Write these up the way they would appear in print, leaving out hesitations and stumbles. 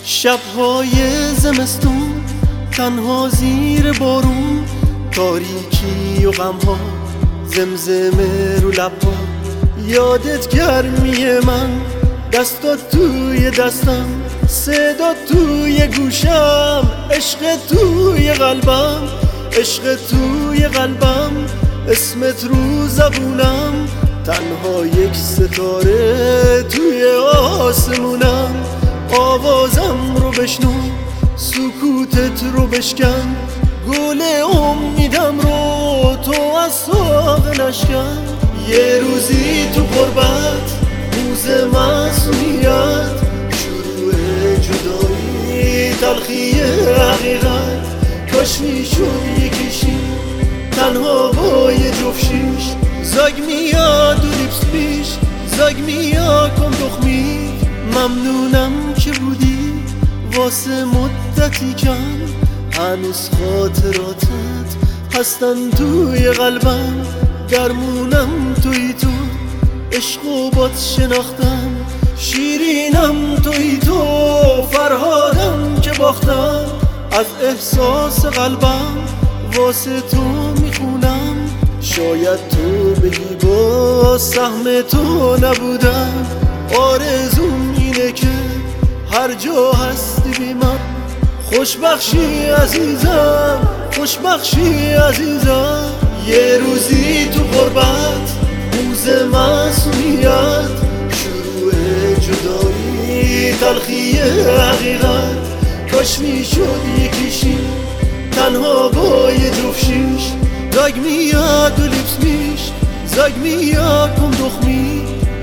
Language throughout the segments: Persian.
شب‌های زمستون تنها زیر بارون، تاریکی و غم‌ها زمزمه رو لب‌ها. یادت گرمی من، دستات توی دستم، صدات توی گوشم، عشق توی قلبم، عشق توی قلبم، اسمت رو زبونم، تنها یک ستاره توی آسمونم. آوازم رو بشنو، سکوتت رو بشکن، گل امیدم رو تو از ساق نشکن. یه روزی تو غربت، روز معصومیت، شروع جدایی، تلخی حقیقت. کاش میشد یکیشی تنها با یه جفت شیش، زاگ میاد و لیپس پیش، زاگ میاد کن دخمی. ممنونم که بودی واسه مدتی کم، هنوز خاطراتت هستن توی قلبم. درمونم توی تو، عشق و باد شناختم، شیرینم توی تو، فرهادم که باختم. از احساس قلبم واسه تو میخونم، شاید تو بگی با سهم تو نبودم. آرزوم اینه که هر جا هستی بی من، خوشبخشی عزیزم، خوشبخشی عزیزم. یه روزی تو غربت، روز معصومیت، شروع جدایی، تلخی حقیقت. کاش میشد یکیشی تنها با یه جفت شیش، زاگ میاد و لیپس میش، زاگ میاد کن دخمی.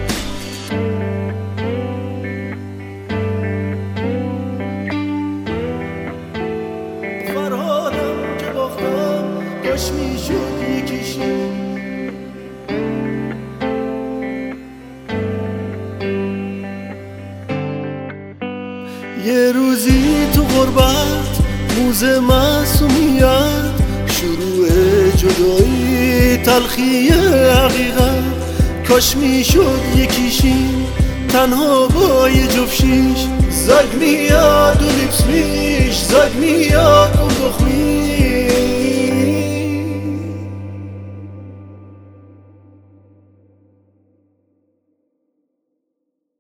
فرهادم که باختم، کاش میشد یکیشی. یه روزی تو غربت، روز معصومیت، شروع جدایی، تلخی حقیقت. کاش میشد یکیشیم تنها با یه جفت شیش، زاگ میاد و لیپس میش، زاگ میاد کن دخمی.